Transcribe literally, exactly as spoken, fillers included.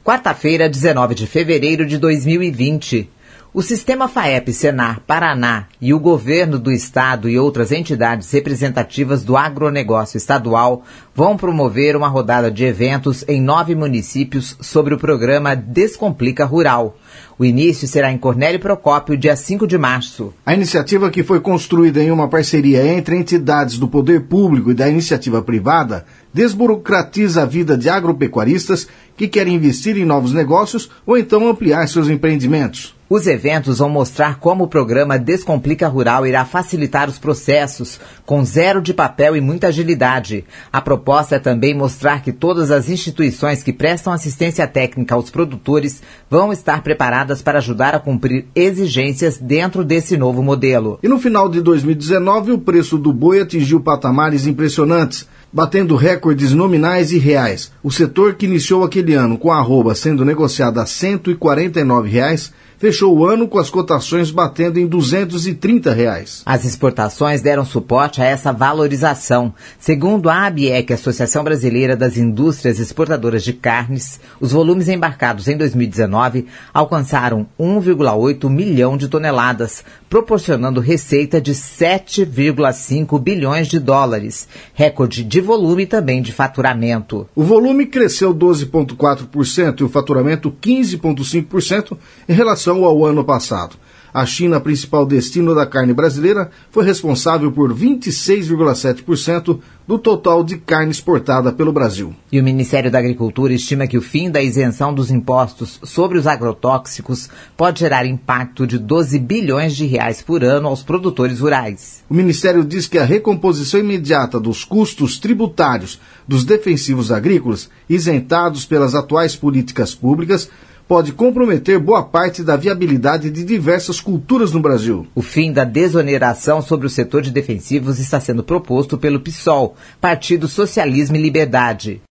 Quarta-feira, dezenove de fevereiro de dois mil e vinte. O Sistema FAEP Senar Paraná e o Governo do Estado e outras entidades representativas do agronegócio estadual vão promover uma rodada de eventos em nove municípios sobre o programa Descomplica Rural. O início será em Cornélio Procópio, dia cinco de março. A iniciativa, que foi construída em uma parceria entre entidades do poder público e da iniciativa privada, desburocratiza a vida de agropecuaristas que querem investir em novos negócios ou então ampliar seus empreendimentos. Os eventos vão mostrar como o programa Descomplica Rural irá facilitar os processos, com zero de papel e muita agilidade. A proposta é também mostrar que todas as instituições que prestam assistência técnica aos produtores vão estar preparadas para ajudar a cumprir exigências dentro desse novo modelo. E no final de dois mil e dezenove, o preço do boi atingiu patamares impressionantes, batendo recordes nominais e reais. O setor, que iniciou aquele ano com a arroba sendo negociada a cento e quarenta e nove reais, fechou o ano com as cotações batendo em duzentos e trinta reais. As exportações deram suporte a essa valorização. Segundo a ABIEC, Associação Brasileira das Indústrias Exportadoras de Carnes, os volumes embarcados em dois mil e dezenove alcançaram um vírgula oito milhão de toneladas, proporcionando receita de sete vírgula cinco bilhões de dólares, recorde de volume e também de faturamento. O volume cresceu doze vírgula quatro por cento e o faturamento quinze vírgula cinco por cento em relação ao ano passado. A China, principal destino da carne brasileira, foi responsável por vinte e seis vírgula sete por cento do total de carne exportada pelo Brasil. E o Ministério da Agricultura estima que o fim da isenção dos impostos sobre os agrotóxicos pode gerar impacto de doze bilhões de reais por ano aos produtores rurais. O Ministério diz que a recomposição imediata dos custos tributários dos defensivos agrícolas, isentados pelas atuais políticas públicas, pode comprometer boa parte da viabilidade de diversas culturas no Brasil. O fim da desoneração sobre o setor de defensivos está sendo proposto pelo PSOL, Partido Socialismo e Liberdade.